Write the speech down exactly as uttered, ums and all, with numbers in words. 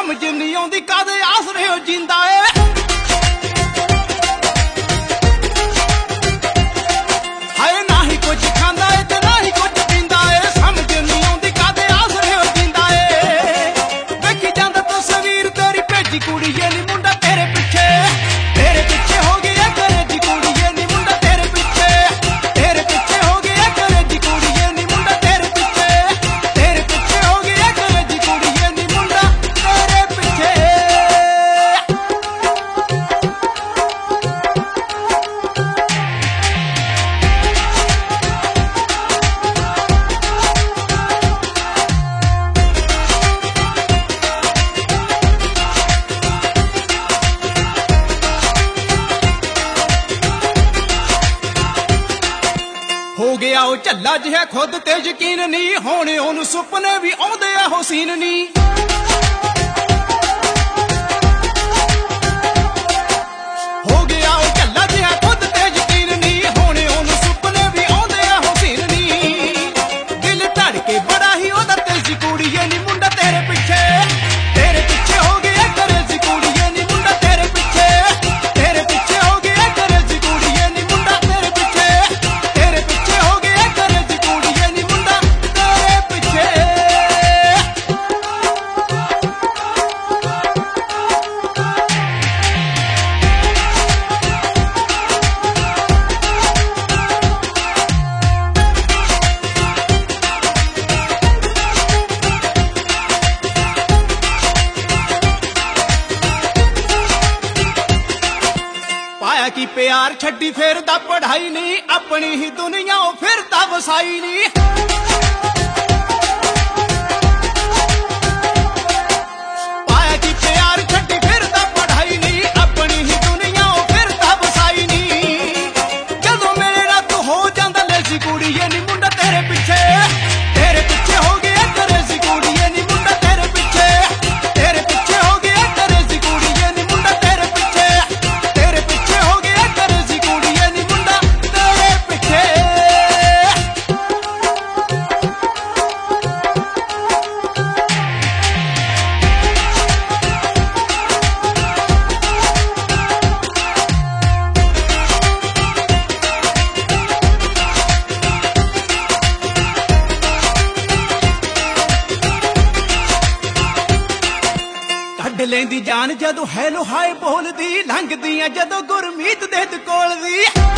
समझ नहीं आउंदी कादे आसरे हो जिंदा ए हाय ना ही कुछ खांदा ए ते ना ही कुछ पींदा ए समझ नहीं आउंदी कादे आसरे हो जिंदा ए देखी जांदा तस्वीर तेरी भेजी कुड़ीए नी मुंडा तेरे पिछे तेरे पिछे हो गया करे दी कुड़ीए नी मुंडा तेरे पिछे तेरे पिछे हो गया करे दी कुड़ीए नी मुंडा तेरे पिछे तेरे पिछे हो गया करे दी कुड़ीए नी मुंडा तेरे पिछे हो गया वो झल्ला जिहा खुद ते यकीन नहीं होने ओनू सुपने भी आउंदे आ हुसीन नहीं हो गया वो झल्ला जिहा खुद ते यकीन नहीं होने ओनू सुपने भी आउंदे आ हुसीन नहीं दिल धड़के बड़ा ही ओदा तेजी कुड़ीए नी मुंडा तेरे पिछे तेरे पिछे हो गया करे सी कुड़ीए नी मुंडा तेरे पिछे तेरे पिछे हो गया करे सी कुड़ीए नी मुंडा तेरे पिछे तेरे पिछे हो गया करे सी कुड़ीए नी मुंडा तेरे पिछे पाया की प्यार छड्डी फिरदा पढ़ाई नहीं अपनी ही दुनिया फिरदा वसाई नहीं पाया की प्यार छड्डी फिरदा पढ़ाई नहीं अपनी ही दुनिया फिरदा वसाई नहीं जदों मेरे नाल तू हो जांदा लेसी कुड़ीए नी मुंडा तेरे पिछे तेरे पिछे हो गया करे सी कुड़ीए नी मुंडा तेरे पिछे तेरे पिछे हो गया करे सी कुड़ीए नी मुंडा तेरे पिछे तेरे पिछे हो गया करे सी कुड़ीए नी मुंडा तेरे पिछे ਕੱਢ ਲੈਂਦੀ ਜਾਨ ਜਦੋਂ ਹੈਲੋ ਹਾਏ ਬੋਲਦੀ ਲੰਘਦੀਆਂ ਜਦੋਂ ਗੁਰਮੀਤ ਦੇ ਕੋਲ ਦੀ